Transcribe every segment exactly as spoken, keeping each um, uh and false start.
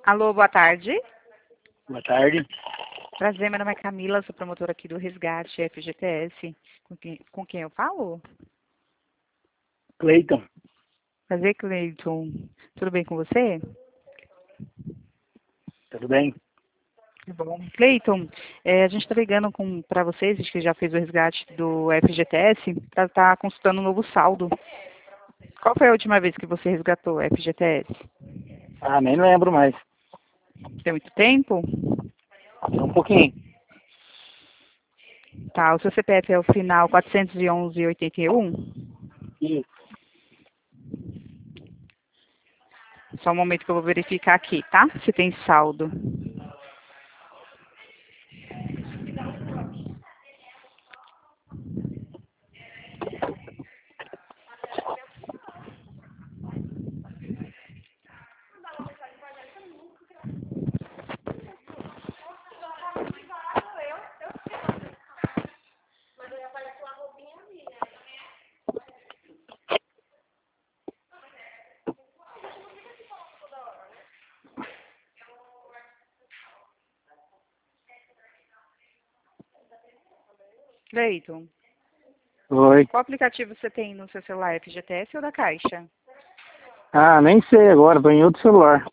Alô, boa tarde. Boa tarde. Prazer, meu nome é Camila, sou promotora aqui do Resgate F G T S. Com quem, com quem eu falo? Cleiton. Prazer, Cleiton. Tudo bem com você? Tudo bem? Tá bom. Cleiton, é, a gente está ligando para vocês, a gente já fez o resgate do F G T S, para estar consultando um novo saldo. Qual foi a última vez que você resgatou o F G T S? Ah, nem lembro mais. Tem muito tempo? Tem um pouquinho. Tá, o seu C P F é o final quatrocentos e onze, oitenta e um? Isso. Só um momento que eu vou verificar aqui, tá? Se tem saldo. Cleiton, Oi. qual aplicativo você tem no seu celular, F G T S ou da Caixa? Ah, nem sei agora, tô em outro celular.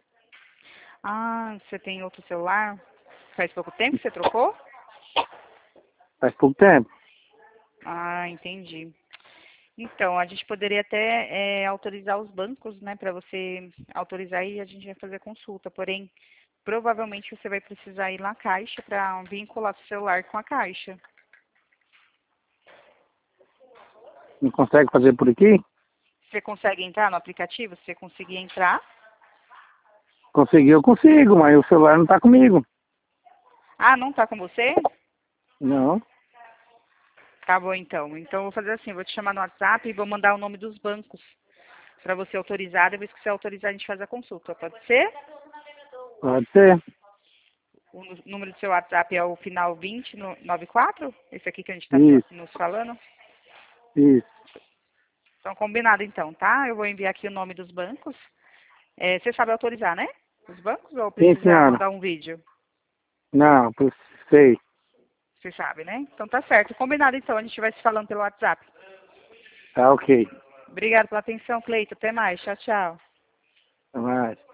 Ah, você tem outro celular? Faz pouco tempo que você trocou? Faz pouco tempo. Ah, entendi. Então, a gente poderia até é, autorizar os bancos, né, para você autorizar e a gente vai fazer a consulta. Porém, provavelmente você vai precisar ir na Caixa para vincular seu celular com a Caixa. Não consegue fazer por aqui? Você consegue entrar no aplicativo? Se você conseguir entrar? Conseguir eu consigo, mas o celular não tá comigo. Ah, não está com você? Não. Tá bom, então. Então, eu vou fazer assim, vou te chamar no WhatsApp e vou mandar o nome dos bancos para você autorizar. Depois que você autorizar, a gente faz a consulta. Pode ser? Pode ser. O nu- número do seu WhatsApp é o final vinte no- noventa e quatro? Esse aqui que a gente está Isso, nos falando? isso. Então, combinado então, tá? Eu vou enviar aqui o nome dos bancos. É, você sabe autorizar, né? Os bancos ou Sim, precisa senhora. mandar um vídeo? Não, sei. Você sabe, né? Então tá certo. Combinado então, a gente vai se falando pelo WhatsApp. Tá ok. Obrigada pela atenção, Cleito. Até mais. Tchau, tchau. Até mais.